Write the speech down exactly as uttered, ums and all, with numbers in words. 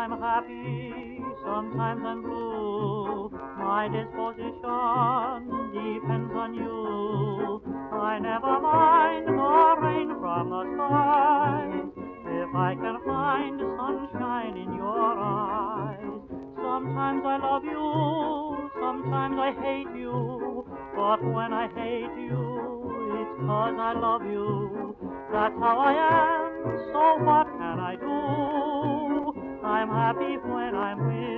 I'm happy, sometimes I'm blue. My disposition depends on you. I never mind the rain from the skies if I can find sunshine in your eyes. Sometimes I love you, sometimes I hate you, but when I hate you, it's 'cause I love you. That's how I am, so what can I do? I'm happy when I'm with